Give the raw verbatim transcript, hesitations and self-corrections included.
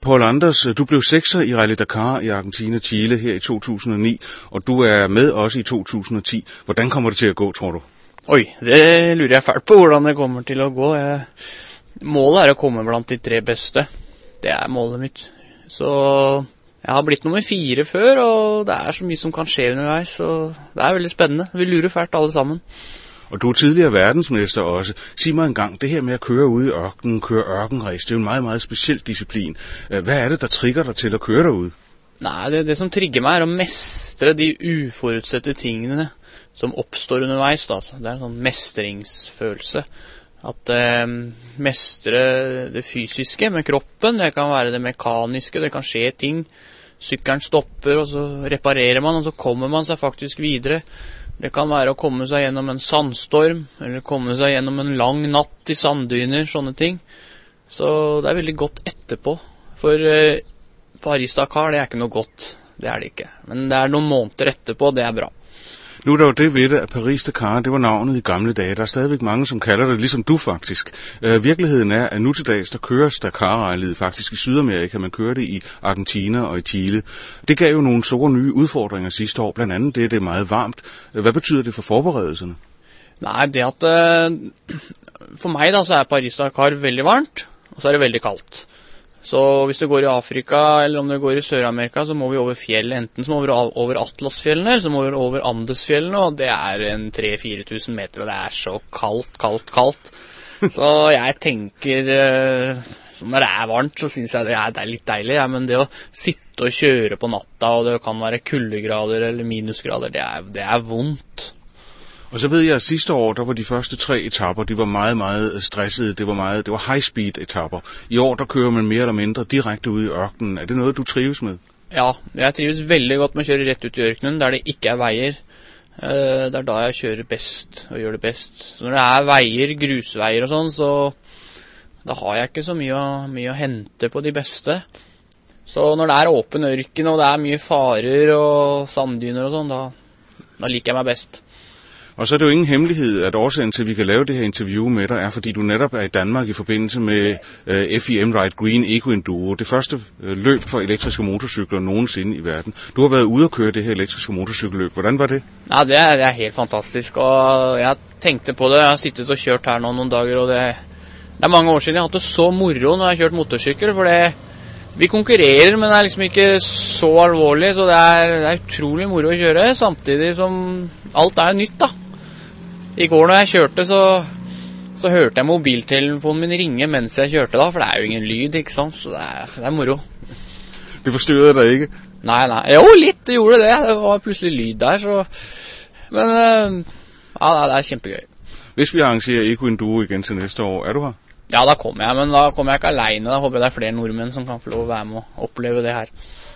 Paul Anders, du blev sekser i Rally Dakar i Argentina Chile her i to tusind og ni, og du er med også i to tusind og ti. Hvordan kommer det til at gå, tror du? Oi, det lurer jeg fælt på hvordan det kommer til å gå. Jeg, målet er å komme blant de tre beste. Det er målet mitt. Så jeg har blitt nummer fire før, og det er så mye som kan skje underveis, og det er veldig spennende. Vi lurer fælt alle sammen. Og du er tidligere verdensmester også. Sig mig en gang, det her med at køre ude i ørkenen, køre ørkenrace, det er jo en meget, meget speciel disciplin. Hvad er det, der trigger dig til at køre derude? Nei, det, det som trigger meg er å mestre de uforutsette tingene som oppstår underveis. Da. Det er en sånn mestringsfølelse. At eh, mestre det fysiske med kroppen, det kan være det mekaniske, det kan skje ting. Sykkelen stopper, og så reparerer man, og så kommer man seg faktisk videre. Det kan være å komme seg gjennom en sandstorm, eller komme seg gjennom en lang natt i sanddyner, sånne ting. Så det er veldig godt etterpå. For eh, Paris-Dakar, det er ikke noe godt. Det er det ikke. Men det er noen måneder etterpå, det er bra. Nu er der jo det ved det, at Paris-Dakar, det var navnet i gamle dage. Der er stadigvæk mange, som kalder det, ligesom du faktisk. Øh, virkeligheden er, at nu til dags, der køres Dakar-rallyet faktisk i Sydamerika. Man kører det i Argentina og i Chile. Det gav jo nogle store nye udfordringer sidste år. Blandt andet det, at det er meget varmt. Hvad betyder det for forberedelserne? Nei, det at øh, for meg da, så er Paris-Dakar veldig varmt, og så er det veldig kaldt. Så hvis det går i Afrika, eller om det går i Sør-Amerika, så må vi over fjell, enten så må vi over Atlasfjellene, eller så må vi over Andesfjellene, og det er en tre til fire tusen meter, og det er så kaldt, kaldt, kaldt. Så jeg tenker, så når det er varmt, så synes jeg det er, det er litt deilig, ja, men det å sitte og kjøre på natta, og det kan være kuldegrader eller minusgrader, det er, det er vondt. Og så ved jeg, at sidste år, der var de første tre etapper, de var meget, meget stressede. Det var meget, det var high-speed etapper. I år, der kører man mere eller mindre direkte ud i ørkenen. Er det noget, du trives med? Ja, jeg trives veldig godt med å kjøre rett ut i ørkenen, der det ikke er veier. Det er da jeg kjører best, og gjør det best. Så når det er veier, grusveier og sånn, så da har jeg ikke så mye, mye å hente på de beste. Så når det er åpen ørken, og det er mye farer og sanddyner og sånn, da, da liker jeg meg best. Og så er det jo ingen hemmelighed, at årsagen til, at vi kan lave det her interview med dig, er, fordi du netop er i Danmark i forbindelse med uh, F I M Ride Green Eco Enduro, det første uh, løb for elektriske motorcykler nogensinde i verden. Du har været ude at køre det her elektriske motorcykelløb. Hvordan var det? Ja, det er, det er helt fantastisk, og jeg tenkte på det. Jeg har sittet og kjørt her nå noen dager, og det, det er mange år siden jeg har hatt det så moro når jeg har kjørt motorsykkel, for det, vi konkurrerer, men det er liksom ikke så alvorlig, så det er, det er utrolig moro å kjøre, samtidig som alt er nytt da. I går når jeg kjørte, så, så hørte jeg mobiltelefonen min ringe mens jeg kjørte da, for det er jo ingen lyd, ikke sant? Så det er, det er moro. Det forstyrrede deg ikke? Nei, nei. Jo, litt det gjorde det. Det var plutselig lyd der, så... Men ja, det er kjempegøy. Hvis vi arrangerer Eco Enduro igen til neste år, er du her? Ja, da kommer jeg, men da kommer jeg ikke alene. Da håper jeg det er flere nordmenn som kan få lov å være med og oppleve det her.